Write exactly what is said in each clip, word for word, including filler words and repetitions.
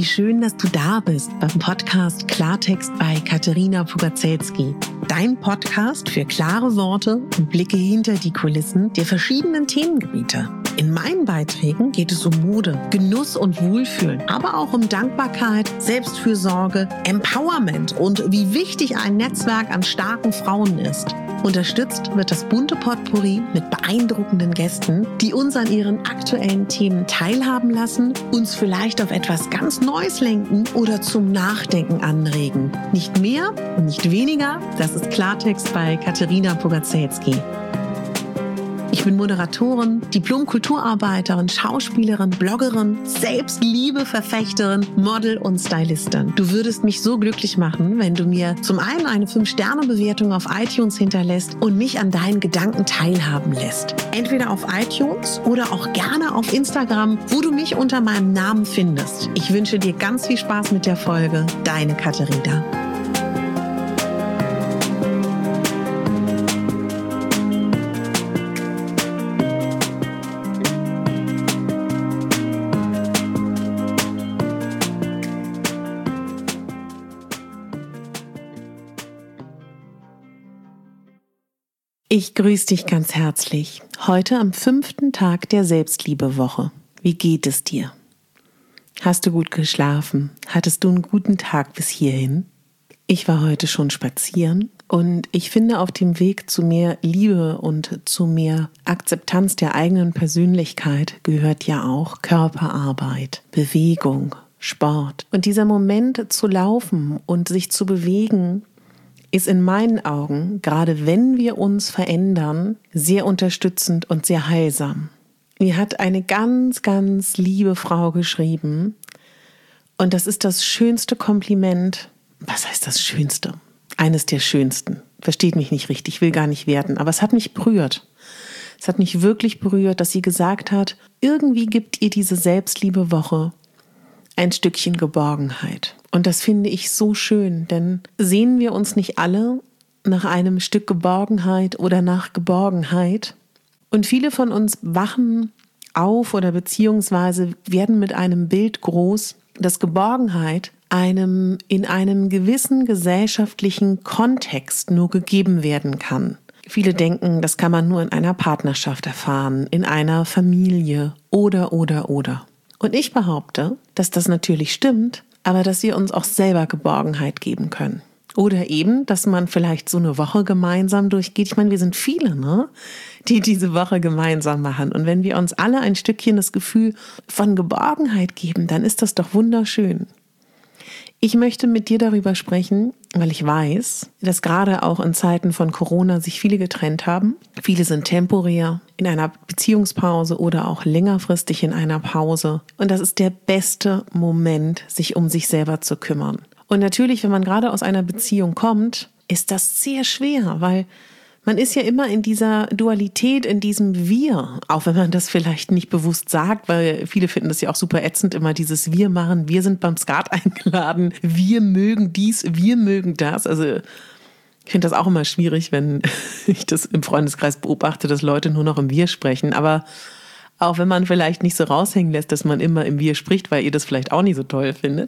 Wie schön, dass du da bist beim Podcast Klartext bei Katerina Pugacelski. Dein Podcast für klare Worte und Blicke hinter die Kulissen der verschiedenen Themengebiete. In meinen Beiträgen geht es um Mode, Genuss und Wohlfühlen, aber auch um Dankbarkeit, Selbstfürsorge, Empowerment und wie wichtig ein Netzwerk an starken Frauen ist. Unterstützt wird das bunte Potpourri mit beeindruckenden Gästen, die uns an ihren aktuellen Themen teilhaben lassen, uns vielleicht auf etwas ganz Neues lenken oder zum Nachdenken anregen. Nicht mehr und nicht weniger, das ist Klartext bei Katerina Pugacelski. Ich bin Moderatorin, Diplom-Kulturarbeiterin, Schauspielerin, Bloggerin, Selbstliebe-Verfechterin, Model und Stylistin. Du würdest mich so glücklich machen, wenn du mir zum einen eine fünf Sterne Bewertung auf iTunes hinterlässt und mich an deinen Gedanken teilhaben lässt. Entweder auf iTunes oder auch gerne auf Instagram, wo du mich unter meinem Namen findest. Ich wünsche dir ganz viel Spaß mit der Folge. Deine Katerina. Ich grüße dich ganz herzlich. Heute am fünften Tag der Selbstliebewoche. Wie geht es dir? Hast du gut geschlafen? Hattest du einen guten Tag bis hierhin? Ich war heute schon spazieren und ich finde, auf dem Weg zu mehr Liebe und zu mehr Akzeptanz der eigenen Persönlichkeit gehört ja auch Körperarbeit, Bewegung, Sport. Und dieser Moment zu laufen und sich zu bewegen, ist in meinen Augen, gerade wenn wir uns verändern, sehr unterstützend und sehr heilsam. Mir hat eine ganz, ganz liebe Frau geschrieben und das ist das schönste Kompliment. Was heißt das Schönste? Eines der schönsten. Versteht mich nicht richtig, ich will gar nicht werten, aber es hat mich berührt. Es hat mich wirklich berührt, dass sie gesagt hat, irgendwie gibt ihr diese Selbstliebewoche ein Stückchen Geborgenheit. Und das finde ich so schön, denn sehen wir uns nicht alle nach einem Stück Geborgenheit oder nach Geborgenheit? Und viele von uns wachen auf oder beziehungsweise werden mit einem Bild groß, dass Geborgenheit einem in einem gewissen gesellschaftlichen Kontext nur gegeben werden kann. Viele denken, das kann man nur in einer Partnerschaft erfahren, in einer Familie oder, oder, oder. Und ich behaupte, dass das natürlich stimmt, aber dass wir uns auch selber Geborgenheit geben können. Oder eben, dass man vielleicht so eine Woche gemeinsam durchgeht. Ich meine, wir sind viele, ne, die diese Woche gemeinsam machen. Und wenn wir uns alle ein Stückchen das Gefühl von Geborgenheit geben, dann ist das doch wunderschön. Ich möchte mit dir darüber sprechen, weil ich weiß, dass gerade auch in Zeiten von Corona sich viele getrennt haben. Viele sind temporär in einer Beziehungspause oder auch längerfristig in einer Pause. Und das ist der beste Moment, sich um sich selber zu kümmern. Und natürlich, wenn man gerade aus einer Beziehung kommt, ist das sehr schwer, weil man ist ja immer in dieser Dualität, in diesem Wir, auch wenn man das vielleicht nicht bewusst sagt, weil viele finden das ja auch super ätzend, immer dieses Wir machen, wir sind beim Skat eingeladen, wir mögen dies, wir mögen das. Also ich finde das auch immer schwierig, wenn ich das im Freundeskreis beobachte, dass Leute nur noch im Wir sprechen. Aber auch wenn man vielleicht nicht so raushängen lässt, dass man immer im Wir spricht, weil ihr das vielleicht auch nicht so toll findet.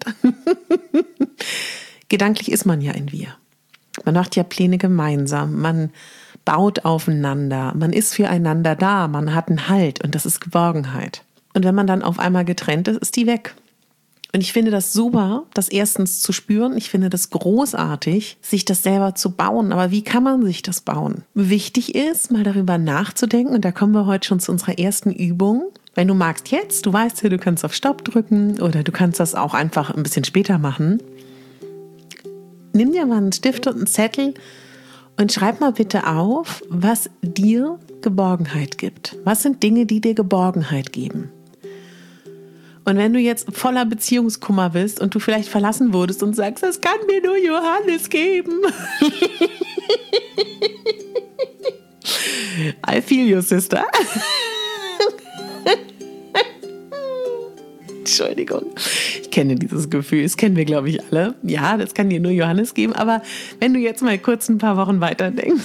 Gedanklich ist man ja ein Wir. Man macht ja Pläne gemeinsam, man baut aufeinander, man ist füreinander da, man hat einen Halt und das ist Geborgenheit. Und wenn man dann auf einmal getrennt ist, ist die weg. Und ich finde das super, das erstens zu spüren. Ich finde das großartig, sich das selber zu bauen. Aber wie kann man sich das bauen? Wichtig ist, mal darüber nachzudenken. Und da kommen wir heute schon zu unserer ersten Übung. Wenn du magst jetzt, du weißt ja, du kannst auf Stopp drücken oder du kannst das auch einfach ein bisschen später machen. Nimm dir mal einen Stift und einen Zettel und schreib mal bitte auf, was dir Geborgenheit gibt. Was sind Dinge, die dir Geborgenheit geben? Und wenn du jetzt voller Beziehungskummer bist und du vielleicht verlassen wurdest und sagst, das kann mir nur Johannes geben. I feel you, sister. Entschuldigung, ich kenne dieses Gefühl, das kennen wir, glaube ich, alle. Ja, das kann dir nur Johannes geben, aber wenn du jetzt mal kurz ein paar Wochen weiter denkst,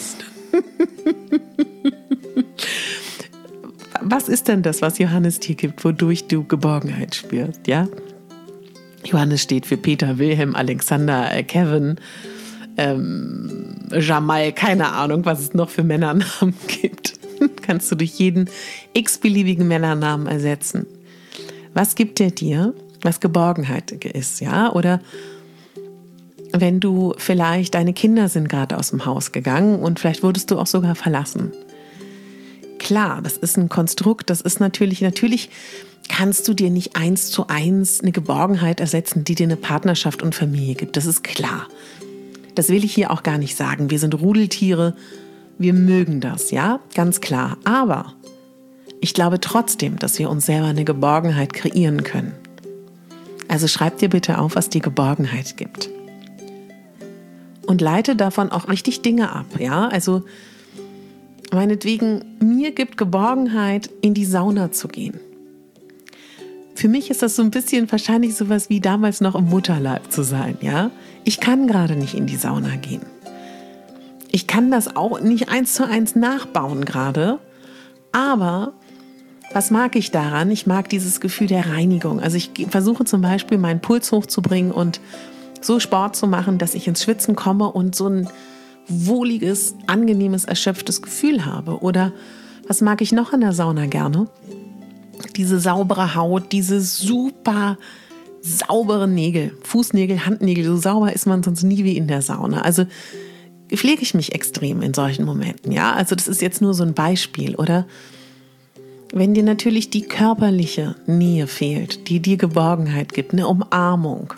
was ist denn das, was Johannes dir gibt, wodurch du Geborgenheit spürst, ja? Johannes steht für Peter, Wilhelm, Alexander, äh, Kevin, ähm, Jamal, keine Ahnung, was es noch für Männernamen gibt. Kannst du durch jeden x-beliebigen Männernamen ersetzen. Was gibt der dir, was Geborgenheit ist, ja? Oder wenn du vielleicht, deine Kinder sind gerade aus dem Haus gegangen und vielleicht wurdest du auch sogar verlassen. Klar, das ist ein Konstrukt, das ist natürlich, natürlich kannst du dir nicht eins zu eins eine Geborgenheit ersetzen, die dir eine Partnerschaft und Familie gibt. Das ist klar. Das will ich hier auch gar nicht sagen. Wir sind Rudeltiere, wir mögen das, ja, ganz klar. Aber ich glaube trotzdem, dass wir uns selber eine Geborgenheit kreieren können. Also schreib dir bitte auf, was dir Geborgenheit gibt. Und leite davon auch richtig Dinge ab, ja, also meinetwegen, mir gibt Geborgenheit, in die Sauna zu gehen. Für mich ist das so ein bisschen wahrscheinlich sowas wie damals noch im Mutterleib zu sein, ja. Ich kann gerade nicht in die Sauna gehen. Ich kann das auch nicht eins zu eins nachbauen gerade, aber was mag ich daran? Ich mag dieses Gefühl der Reinigung. Also ich versuche zum Beispiel, meinen Puls hochzubringen und so Sport zu machen, dass ich ins Schwitzen komme und so ein wohliges, angenehmes, erschöpftes Gefühl habe. Oder was mag ich noch in der Sauna gerne? Diese saubere Haut, diese super saubere Nägel, Fußnägel, Handnägel, so sauber ist man sonst nie wie in der Sauna. Also pflege ich mich extrem in solchen Momenten, ja? Also das ist jetzt nur so ein Beispiel, oder? Wenn dir natürlich die körperliche Nähe fehlt, die dir Geborgenheit gibt, eine Umarmung.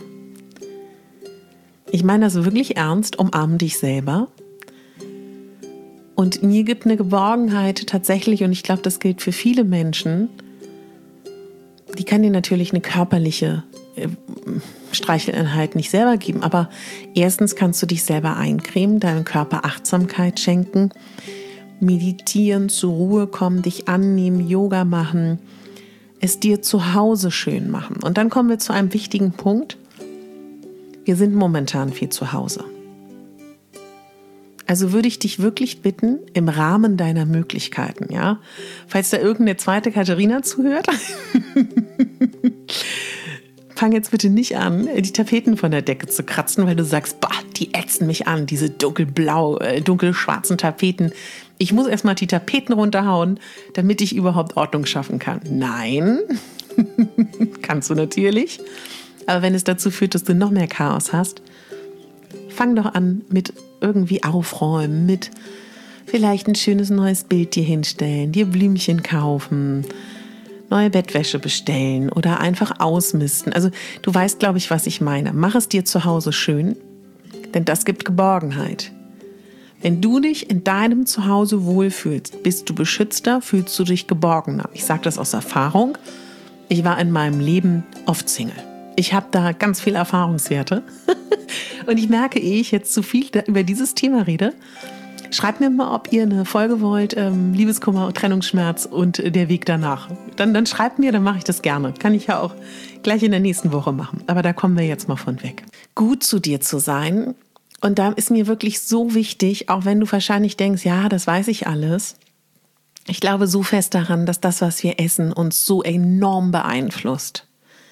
Ich meine das wirklich ernst, umarm dich selber. Und mir gibt eine Geborgenheit tatsächlich, und ich glaube, das gilt für viele Menschen, die kann dir natürlich eine körperliche äh, Streicheleinheit nicht selber geben, aber erstens kannst du dich selber eincremen, deinem Körper Achtsamkeit schenken, meditieren, zur Ruhe kommen, dich annehmen, Yoga machen, es dir zu Hause schön machen. Und dann kommen wir zu einem wichtigen Punkt. Wir sind momentan viel zu Hause. Also würde ich dich wirklich bitten, im Rahmen deiner Möglichkeiten, ja, falls da irgendeine zweite Katharina zuhört, fang jetzt bitte nicht an, die Tapeten von der Decke zu kratzen, weil du sagst, bah, die ätzen mich an, diese dunkelblau, äh, dunkelschwarzen Tapeten. Ich muss erstmal die Tapeten runterhauen, damit ich überhaupt Ordnung schaffen kann. Nein, kannst du natürlich. Aber wenn es dazu führt, dass du noch mehr Chaos hast, fang doch an mit irgendwie aufräumen, mit vielleicht ein schönes neues Bild dir hinstellen, dir Blümchen kaufen, neue Bettwäsche bestellen oder einfach ausmisten. Also du weißt, glaube ich, was ich meine. Mach es dir zu Hause schön, denn das gibt Geborgenheit. Wenn du dich in deinem Zuhause wohlfühlst, bist du beschützter, fühlst du dich geborgener. Ich sage das aus Erfahrung. Ich war in meinem Leben oft Single. Ich habe da ganz viel Erfahrungswerte und ich merke, ehe ich jetzt zu viel über dieses Thema rede, schreibt mir mal, ob ihr eine Folge wollt, ähm, Liebeskummer, Trennungsschmerz und äh, der Weg danach. Dann, dann schreibt mir, dann mache ich das gerne. Kann ich ja auch gleich in der nächsten Woche machen. Aber da kommen wir jetzt mal von weg. Gut zu dir zu sein. Und da ist mir wirklich so wichtig, auch wenn du wahrscheinlich denkst, ja, das weiß ich alles. Ich glaube so fest daran, dass das, was wir essen, uns so enorm beeinflusst.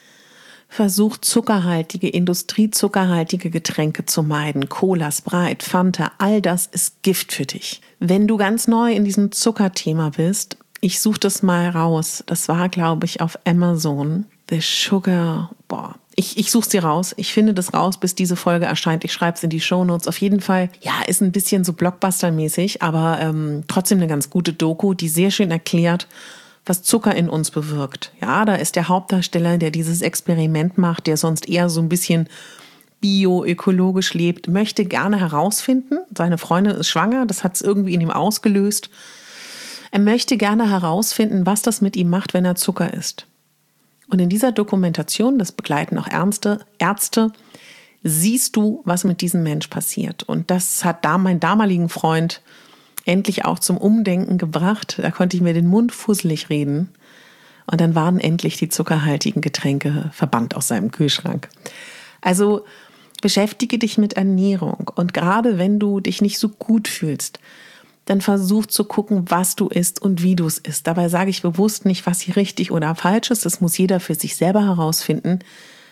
Versuch zuckerhaltige, industriezuckerhaltige Getränke zu meiden. Cola, Sprite, Fanta, all das ist Gift für dich. Wenn du ganz neu in diesem Zuckerthema bist, ich suche das mal raus. Das war, glaube ich, auf Amazon. The Sugar, boah. Ich, ich suche sie raus. Ich finde das raus, bis diese Folge erscheint. Ich schreibe es in die Shownotes. Auf jeden Fall, ja, ist ein bisschen so Blockbuster-mäßig, aber ähm, trotzdem eine ganz gute Doku, die sehr schön erklärt, was Zucker in uns bewirkt. Ja, da ist der Hauptdarsteller, der dieses Experiment macht, der sonst eher so ein bisschen bio-ökologisch lebt, möchte gerne herausfinden, seine Freundin ist schwanger, das hat es irgendwie in ihm ausgelöst. Er möchte gerne herausfinden, was das mit ihm macht, wenn er Zucker isst. Und in dieser Dokumentation, das begleiten auch Ärzte, Ärzte, siehst du, was mit diesem Mensch passiert. Und das hat da mein damaligen Freund endlich auch zum Umdenken gebracht. Da konnte ich mir den Mund fusselig reden. Und dann waren endlich die zuckerhaltigen Getränke verbannt aus seinem Kühlschrank. Also beschäftige dich mit Ernährung. Und gerade wenn du dich nicht so gut fühlst, dann versuch zu gucken, was du isst und wie du es isst. Dabei sage ich bewusst nicht, was hier richtig oder falsch ist. Das muss jeder für sich selber herausfinden.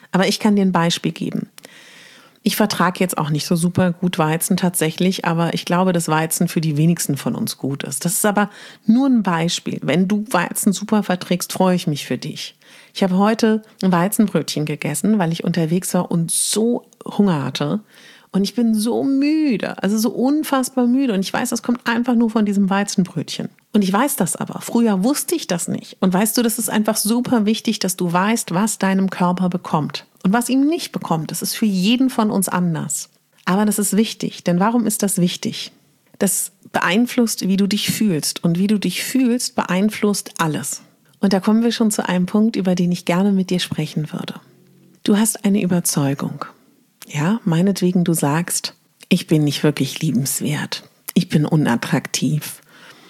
Aber ich kann dir ein Beispiel geben. Ich vertrage jetzt auch nicht so super gut Weizen tatsächlich, aber ich glaube, dass Weizen für die wenigsten von uns gut ist. Das ist aber nur ein Beispiel. Wenn du Weizen super verträgst, freue ich mich für dich. Ich habe heute ein Weizenbrötchen gegessen, weil ich unterwegs war und so Hunger hatte. Und ich bin so müde, also so unfassbar müde. Und ich weiß, das kommt einfach nur von diesem Weizenbrötchen. Und ich weiß das aber. Früher wusste ich das nicht. Und weißt du, das ist einfach super wichtig, dass du weißt, was deinem Körper bekommt. Und was ihm nicht bekommt, das ist für jeden von uns anders. Aber das ist wichtig. Denn warum ist das wichtig? Das beeinflusst, wie du dich fühlst. Und wie du dich fühlst, beeinflusst alles. Und da kommen wir schon zu einem Punkt, über den ich gerne mit dir sprechen würde. Du hast eine Überzeugung. Ja, meinetwegen du sagst, ich bin nicht wirklich liebenswert. Ich bin unattraktiv.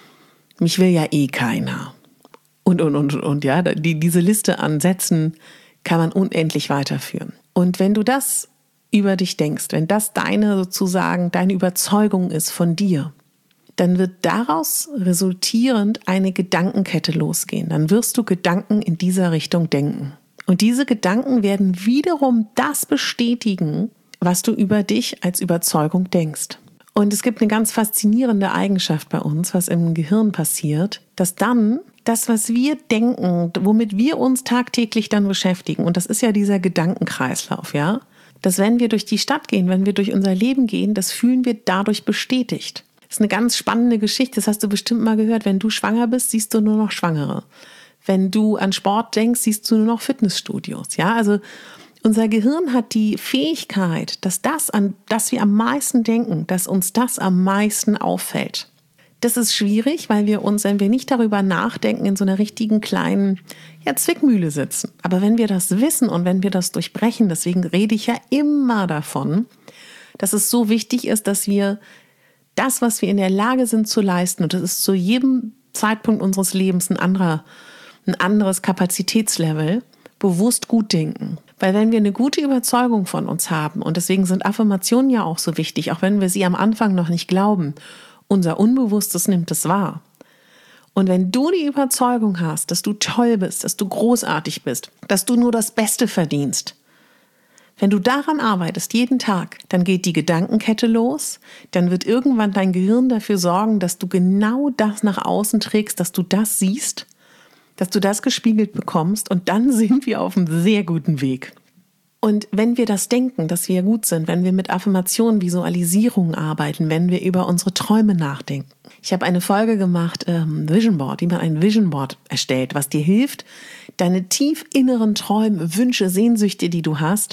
Mich will ja eh keiner. Und, und, und, und, ja, die, diese Liste an Sätzen kann man unendlich weiterführen. Und wenn du das über dich denkst, wenn das deine sozusagen, deine Überzeugung ist von dir, dann wird daraus resultierend eine Gedankenkette losgehen. Dann wirst du Gedanken in dieser Richtung denken. Und diese Gedanken werden wiederum das bestätigen, was du über dich als Überzeugung denkst. Und es gibt eine ganz faszinierende Eigenschaft bei uns, was im Gehirn passiert, dass dann das, was wir denken, womit wir uns tagtäglich dann beschäftigen, und das ist ja dieser Gedankenkreislauf, ja, dass wenn wir durch die Stadt gehen, wenn wir durch unser Leben gehen, das fühlen wir dadurch bestätigt. Das ist eine ganz spannende Geschichte, das hast du bestimmt mal gehört. Wenn du schwanger bist, siehst du nur noch Schwangere. Wenn du an Sport denkst, siehst du nur noch Fitnessstudios. Ja, also unser Gehirn hat die Fähigkeit, dass das, an das wir am meisten denken, dass uns das am meisten auffällt. Das ist schwierig, weil wir uns, wenn wir nicht darüber nachdenken, in so einer richtigen kleinen ja, Zwickmühle sitzen. Aber wenn wir das wissen und wenn wir das durchbrechen, deswegen rede ich ja immer davon, dass es so wichtig ist, dass wir das, was wir in der Lage sind zu leisten, und das ist zu jedem Zeitpunkt unseres Lebens ein anderer, ein anderes Kapazitätslevel, bewusst gut denken. Weil wenn wir eine gute Überzeugung von uns haben, und deswegen sind Affirmationen ja auch so wichtig, auch wenn wir sie am Anfang noch nicht glauben, unser Unbewusstes nimmt es wahr. Und wenn du die Überzeugung hast, dass du toll bist, dass du großartig bist, dass du nur das Beste verdienst, wenn du daran arbeitest, jeden Tag, dann geht die Gedankenkette los, dann wird irgendwann dein Gehirn dafür sorgen, dass du genau das nach außen trägst, dass du das siehst, dass du das gespiegelt bekommst, und dann sind wir auf einem sehr guten Weg. Und wenn wir das denken, dass wir gut sind, wenn wir mit Affirmationen, Visualisierungen arbeiten, wenn wir über unsere Träume nachdenken. Ich habe eine Folge gemacht, ähm, Vision Board, wie man ein Vision Board erstellt, was dir hilft, deine tief inneren Träume, Wünsche, Sehnsüchte, die du hast,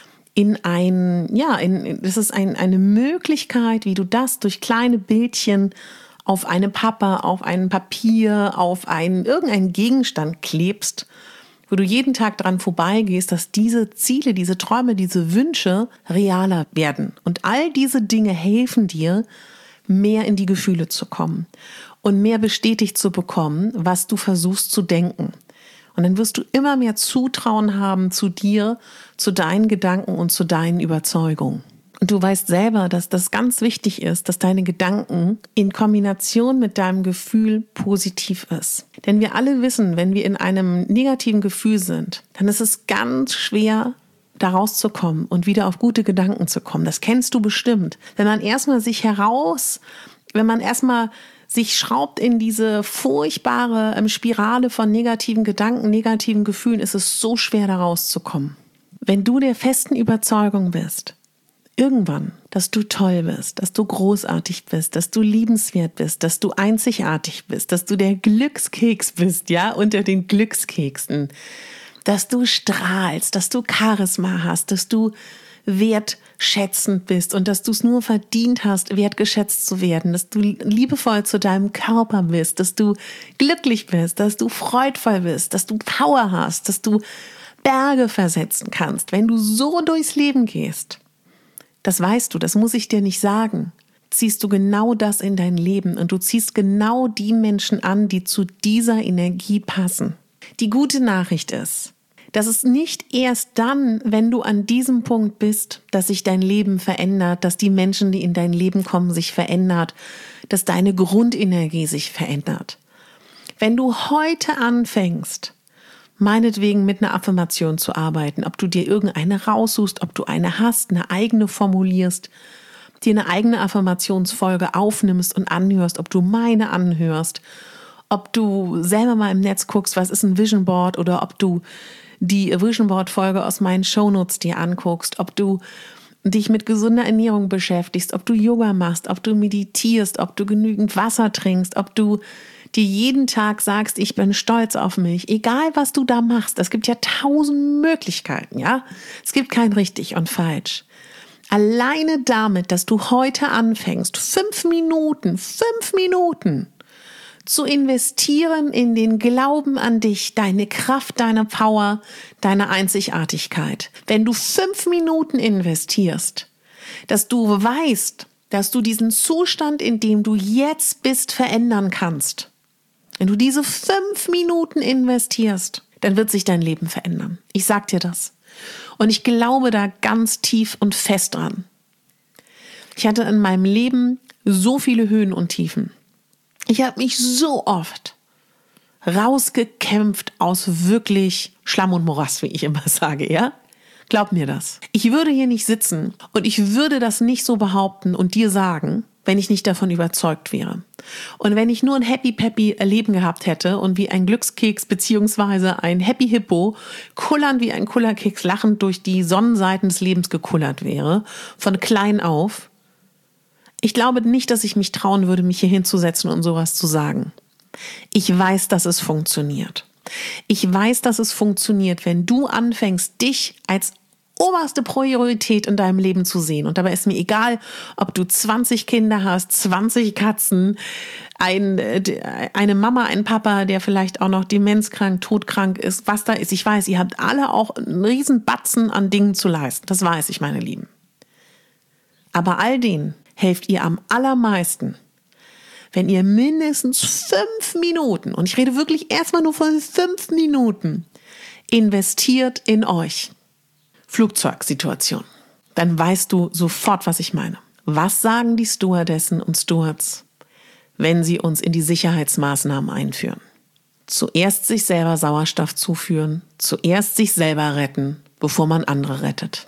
in ein, ja, in, das ist ein, eine Möglichkeit, wie du das durch kleine Bildchen auf eine Pappe, auf ein Papier, auf einen, irgendeinen Gegenstand klebst, wo du jeden Tag dran vorbeigehst, dass diese Ziele, diese Träume, diese Wünsche realer werden. Und all diese Dinge helfen dir, mehr in die Gefühle zu kommen und mehr bestätigt zu bekommen, was du versuchst zu denken. Und dann wirst du immer mehr Zutrauen haben zu dir, zu deinen Gedanken und zu deinen Überzeugungen. Und du weißt selber, dass das ganz wichtig ist, dass deine Gedanken in Kombination mit deinem Gefühl positiv ist. Denn wir alle wissen, wenn wir in einem negativen Gefühl sind, dann ist es ganz schwer, da rauszukommen und wieder auf gute Gedanken zu kommen. Das kennst du bestimmt. Wenn man erstmal sich heraus, wenn man erstmal sich schraubt in diese furchtbare Spirale von negativen Gedanken, negativen Gefühlen, ist es so schwer, da rauszukommen. Wenn du der festen Überzeugung bist, irgendwann, dass du toll bist, dass du großartig bist, dass du liebenswert bist, dass du einzigartig bist, dass du der Glückskeks bist, ja, unter den Glückskeksen, dass du strahlst, dass du Charisma hast, dass du wertschätzend bist und dass du es nur verdient hast, wertgeschätzt zu werden, dass du liebevoll zu deinem Körper bist, dass du glücklich bist, dass du freudvoll bist, dass du Power hast, dass du Berge versetzen kannst. Wenn du so durchs Leben gehst, das weißt du, das muss ich dir nicht sagen, ziehst du genau das in dein Leben und du ziehst genau die Menschen an, die zu dieser Energie passen. Die gute Nachricht ist, dass es nicht erst dann, wenn du an diesem Punkt bist, dass sich dein Leben verändert, dass die Menschen, die in dein Leben kommen, sich verändert, dass deine Grundenergie sich verändert. Wenn du heute anfängst, meinetwegen mit einer Affirmation zu arbeiten, ob du dir irgendeine raussuchst, ob du eine hast, eine eigene formulierst, dir eine eigene Affirmationsfolge aufnimmst und anhörst, ob du meine anhörst, ob du selber mal im Netz guckst, was ist ein Vision Board, oder ob du die Vision Board Folge aus meinen Shownotes dir anguckst, ob du dich mit gesunder Ernährung beschäftigst, ob du Yoga machst, ob du meditierst, ob du genügend Wasser trinkst, ob du dir jeden Tag sagst, ich bin stolz auf mich, egal was du da machst. Es gibt ja tausend Möglichkeiten, ja? Es gibt kein richtig und falsch. Alleine damit, dass du heute anfängst, fünf Minuten, fünf Minuten zu investieren in den Glauben an dich, deine Kraft, deine Power, deine Einzigartigkeit. Wenn du fünf Minuten investierst, dass du weißt, dass du diesen Zustand, in dem du jetzt bist, verändern kannst. Wenn du diese fünf Minuten investierst, dann wird sich dein Leben verändern. Ich sag dir das. Und ich glaube da ganz tief und fest dran. Ich hatte in meinem Leben so viele Höhen und Tiefen. Ich habe mich so oft rausgekämpft aus wirklich Schlamm und Morast, wie ich immer sage, ja? Glaub mir das. Ich würde hier nicht sitzen und ich würde das nicht so behaupten und dir sagen, wenn ich nicht davon überzeugt wäre. Und wenn ich nur ein happy-peppy Leben gehabt hätte und wie ein Glückskeks beziehungsweise ein Happy Hippo kullernd wie ein Kullerkeks lachend durch die Sonnenseiten des Lebens gekullert wäre, von klein auf, ich glaube nicht, dass ich mich trauen würde, mich hier hinzusetzen und sowas zu sagen. Ich weiß, dass es funktioniert. Ich weiß, dass es funktioniert, wenn du anfängst, dich als oberste Priorität in deinem Leben zu sehen. Und dabei ist mir egal, ob du zwanzig Kinder hast, zwanzig Katzen, ein, eine Mama, ein Papa, der vielleicht auch noch demenzkrank, todkrank ist, was da ist. Ich weiß, ihr habt alle auch einen riesen Batzen an Dingen zu leisten. Das weiß ich, meine Lieben. Aber all denen helft ihr am allermeisten, wenn ihr mindestens fünf Minuten, und ich rede wirklich erstmal nur von fünf Minuten, investiert in euch. Flugzeugsituation. Dann weißt du sofort, was ich meine. Was sagen die Stewardessen und Stewards, wenn sie uns in die Sicherheitsmaßnahmen einführen? Zuerst sich selber Sauerstoff zuführen, zuerst sich selber retten, bevor man andere rettet.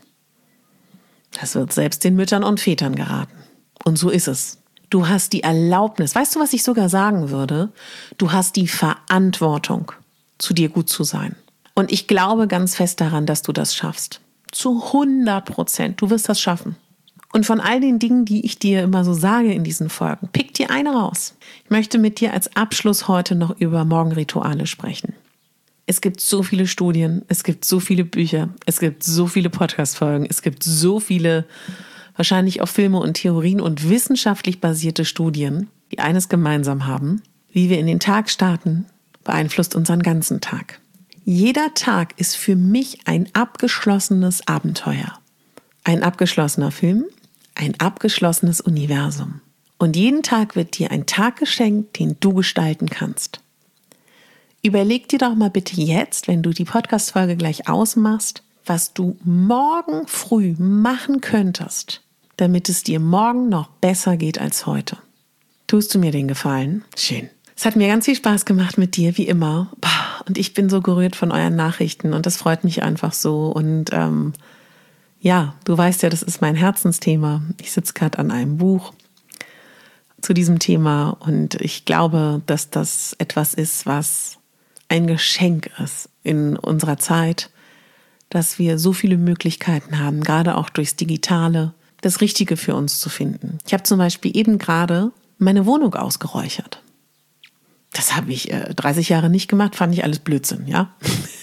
Das wird selbst den Müttern und Vätern geraten. Und so ist es. Du hast die Erlaubnis, weißt du, was ich sogar sagen würde? Du hast die Verantwortung, zu dir gut zu sein. Und ich glaube ganz fest daran, dass du das schaffst. Zu hundert Prozent. Du wirst das schaffen. Und von all den Dingen, die ich dir immer so sage in diesen Folgen, pick dir eine raus. Ich möchte mit dir als Abschluss heute noch über Morgenrituale sprechen. Es gibt so viele Studien, es gibt so viele Bücher, es gibt so viele Podcast-Folgen, es gibt so viele, wahrscheinlich auch Filme und Theorien und wissenschaftlich basierte Studien, die eines gemeinsam haben: Wie wir in den Tag starten, beeinflusst unseren ganzen Tag. Jeder Tag ist für mich ein abgeschlossenes Abenteuer. Ein abgeschlossener Film, ein abgeschlossenes Universum. Und jeden Tag wird dir ein Tag geschenkt, den du gestalten kannst. Überleg dir doch mal bitte jetzt, wenn du die Podcast-Folge gleich ausmachst, was du morgen früh machen könntest, damit es dir morgen noch besser geht als heute. Tust du mir den Gefallen? Schön. Es hat mir ganz viel Spaß gemacht mit dir, wie immer. Und ich bin so gerührt von euren Nachrichten und das freut mich einfach so. Und ähm, ja, du weißt ja, das ist mein Herzensthema. Ich sitze gerade an einem Buch zu diesem Thema und ich glaube, dass das etwas ist, was ein Geschenk ist in unserer Zeit, dass wir so viele Möglichkeiten haben, gerade auch durchs Digitale, das Richtige für uns zu finden. Ich habe zum Beispiel eben gerade meine Wohnung ausgeräuchert. Das habe ich äh, dreißig Jahre nicht gemacht, fand ich alles Blödsinn, ja.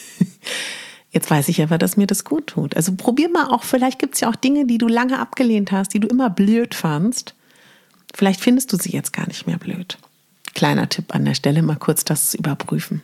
Jetzt weiß ich aber, dass mir das gut tut. Also probier mal auch, vielleicht gibt es ja auch Dinge, die du lange abgelehnt hast, die du immer blöd fandst. Vielleicht findest du sie jetzt gar nicht mehr blöd. Kleiner Tipp an der Stelle, mal kurz das zu überprüfen.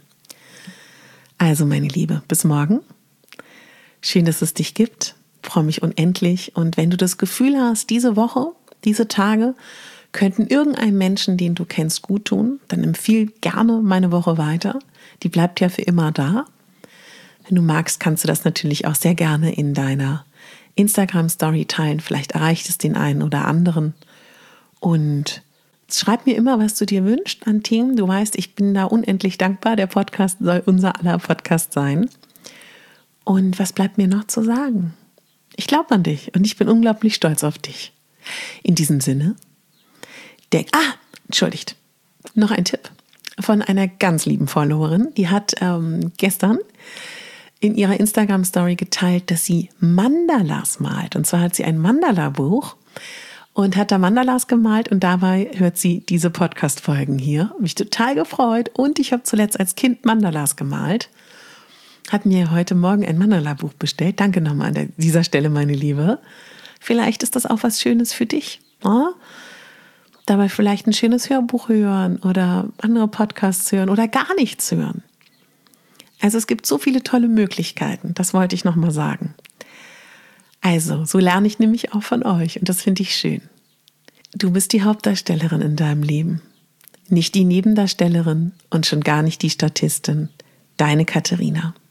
Also meine Liebe, bis morgen. Schön, dass es dich gibt. Ich freue mich unendlich. Und wenn du das Gefühl hast, diese Woche, diese Tage könnten irgendeinem Menschen, den du kennst, gut tun, dann empfiehl gerne meine Woche weiter. Die bleibt ja für immer da. Wenn du magst, kannst du das natürlich auch sehr gerne in deiner Instagram-Story teilen. Vielleicht erreicht es den einen oder anderen. Und Schreib mir immer, was du dir wünschst an Themen. Du weißt, ich bin da unendlich dankbar. Der Podcast soll unser aller Podcast sein. Und was bleibt mir noch zu sagen? Ich glaube an dich und ich bin unglaublich stolz auf dich. In diesem Sinne, denk, ah, entschuldigt, noch ein Tipp von einer ganz lieben Followerin. Die hat ähm, gestern in ihrer Instagram-Story geteilt, dass sie Mandalas malt. Und zwar hat sie ein Mandala-Buch und hat da Mandalas gemalt und dabei hört sie diese Podcast-Folgen hier. Hab mich total gefreut und ich habe zuletzt als Kind Mandalas gemalt. Hat mir heute Morgen ein Mandala-Buch bestellt. Danke nochmal an dieser Stelle, meine Liebe. Vielleicht ist das auch was Schönes für dich. Oh? Dabei vielleicht ein schönes Hörbuch hören oder andere Podcasts hören oder gar nichts hören. Also es gibt so viele tolle Möglichkeiten. Das wollte ich nochmal sagen. Also, so lerne ich nämlich auch von euch und das finde ich schön. Du bist die Hauptdarstellerin in deinem Leben, nicht die Nebendarstellerin und schon gar nicht die Statistin. Deine Katharina.